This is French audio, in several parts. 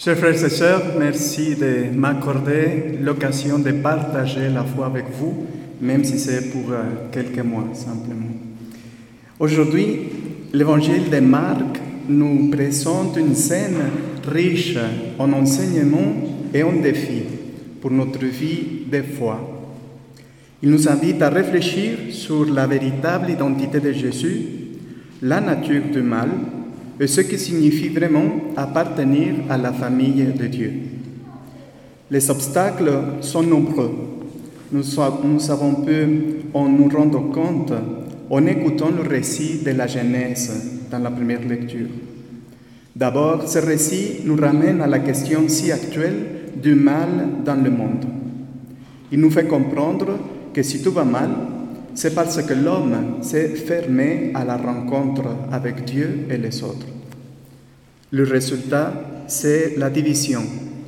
Chers frères et sœurs, merci de m'accorder l'occasion de partager la foi avec vous, même si c'est pour quelques mois simplement. Aujourd'hui, l'évangile de Marc nous présente une scène riche en enseignements et en défis pour notre vie de foi. Il nous invite à réfléchir sur la véritable identité de Jésus, la nature du mal et ce qui signifie vraiment appartenir à la famille de Dieu. Les obstacles sont nombreux. Nous avons pu en nous rendre compte en écoutant le récit de la Genèse dans la première lecture. D'abord, ce récit nous ramène à la question si actuelle du mal dans le monde. Il nous fait comprendre que si tout va mal, c'est parce que l'homme s'est fermé à la rencontre avec Dieu et les autres. Le résultat, c'est la division.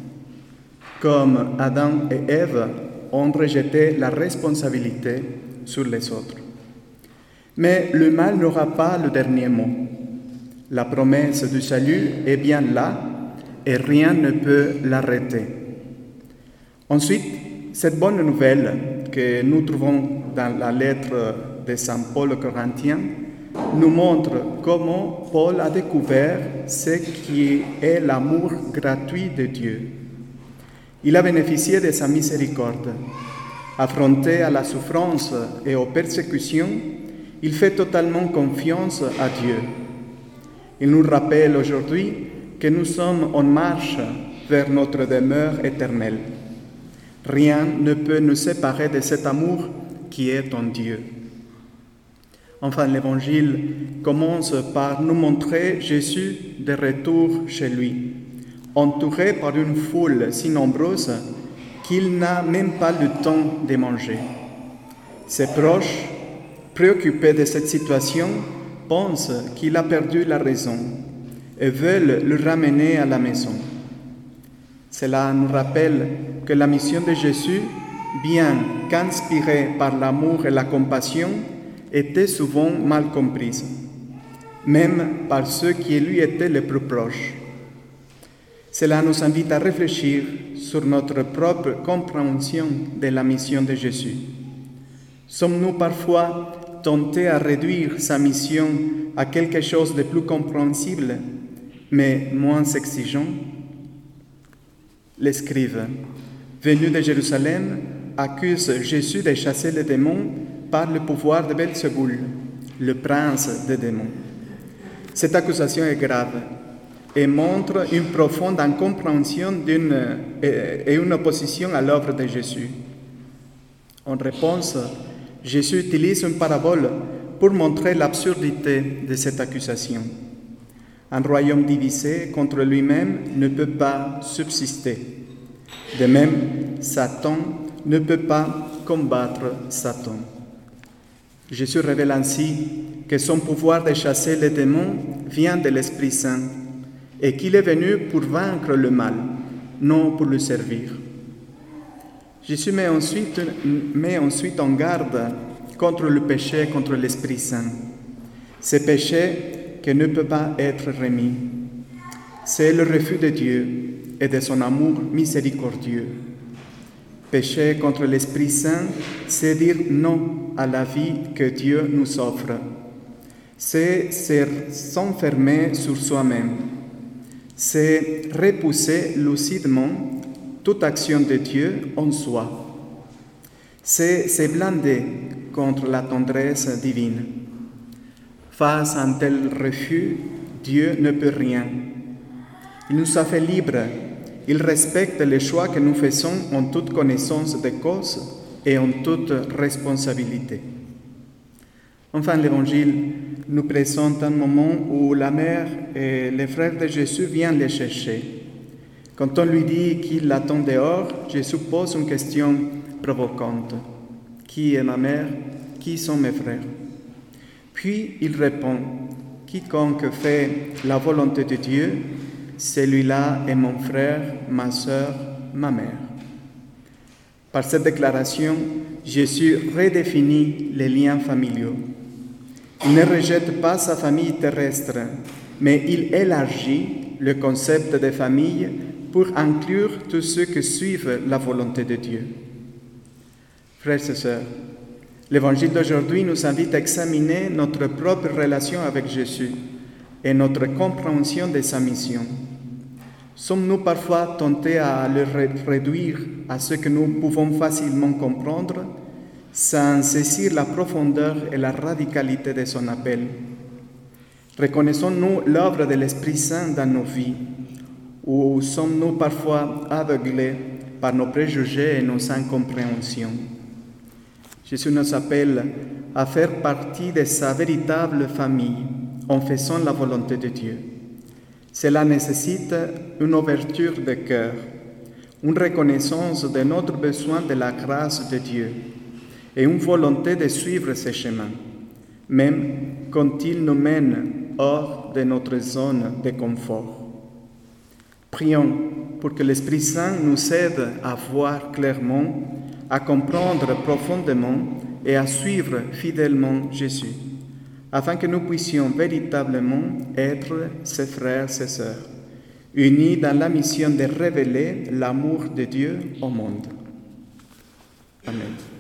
Comme Adam et Ève ont rejeté la responsabilité sur les autres. Mais le mal n'aura pas le dernier mot. La promesse du salut est bien là et rien ne peut l'arrêter. Ensuite, cette bonne nouvelle que nous trouvons dans la lettre de Saint Paul aux Corinthiens nous montre comment Paul a découvert ce qui est l'amour gratuit de Dieu. Il a bénéficié de sa miséricorde. Affronté à la souffrance et aux persécutions, il fait totalement confiance à Dieu. Il nous rappelle aujourd'hui que nous sommes en marche vers notre demeure éternelle. Rien ne peut nous séparer de cet amour qui est en Dieu. Enfin, l'Évangile commence par nous montrer Jésus de retour chez lui, entouré par une foule si nombreuse qu'il n'a même pas le temps de manger. Ses proches, préoccupés de cette situation, pensent qu'il a perdu la raison et veulent le ramener à la maison. Cela nous rappelle que la mission de Jésus, bien qu'inspirée par l'amour et la compassion, était souvent mal comprise, même par ceux qui lui étaient les plus proches. Cela nous invite à réfléchir sur notre propre compréhension de la mission de Jésus. Sommes-nous parfois tentés à réduire sa mission à quelque chose de plus compréhensible, mais moins exigeant? Les scribes, venus de Jérusalem, accusent Jésus de chasser les démons par le pouvoir de Belzéboul, le prince des démons. Cette accusation est grave et montre une profonde incompréhension et une opposition à l'œuvre de Jésus. En réponse, Jésus utilise une parabole pour montrer l'absurdité de cette accusation. Un royaume divisé contre lui-même ne peut pas subsister. De même, Satan ne peut pas combattre Satan. Jésus révèle ainsi que son pouvoir de chasser les démons vient de l'Esprit Saint et qu'il est venu pour vaincre le mal, non pour le servir. Jésus met ensuite en garde contre le péché, contre l'Esprit Saint. Ce péché qui ne peut pas être remis. C'est le refus de Dieu et de son amour miséricordieux. Pécher contre l'Esprit Saint, c'est dire non à la vie que Dieu nous offre. C'est s'enfermer sur soi-même. C'est repousser lucidement toute action de Dieu en soi. C'est se blinder contre la tendresse divine. Face à un tel refus, Dieu ne peut rien. Il nous a fait libres. Il respecte les choix que nous faisons en toute connaissance de cause et en toute responsabilité. Enfin, l'Évangile nous présente un moment où la mère et les frères de Jésus viennent les chercher. Quand on lui dit qu'il l'attend dehors, Jésus pose une question provocante. Qui est ma mère? Qui sont mes frères? Puis il répond, quiconque fait la volonté de Dieu, celui-là est mon frère, ma sœur, ma mère. Par cette déclaration, Jésus redéfinit les liens familiaux. Il ne rejette pas sa famille terrestre, mais il élargit le concept de famille pour inclure tous ceux qui suivent la volonté de Dieu. Frères et sœurs, l'Évangile d'aujourd'hui nous invite à examiner notre propre relation avec Jésus et notre compréhension de sa mission. Sommes-nous parfois tentés à le réduire à ce que nous pouvons facilement comprendre, sans saisir la profondeur et la radicalité de son appel? Reconnaissons-nous l'œuvre de l'Esprit Saint dans nos vies, ou sommes-nous parfois aveuglés par nos préjugés et nos incompréhensions? Jésus nous appelle à faire partie de sa véritable famille en faisant la volonté de Dieu. Cela nécessite une ouverture de cœur, une reconnaissance de notre besoin de la grâce de Dieu et une volonté de suivre ses chemins, même quand il nous mène hors de notre zone de confort. Prions pour que l'Esprit Saint nous aide à voir clairement, à comprendre profondément et à suivre fidèlement Jésus, afin que nous puissions véritablement être ses frères et sœurs, unis dans la mission de révéler l'amour de Dieu au monde. Amen.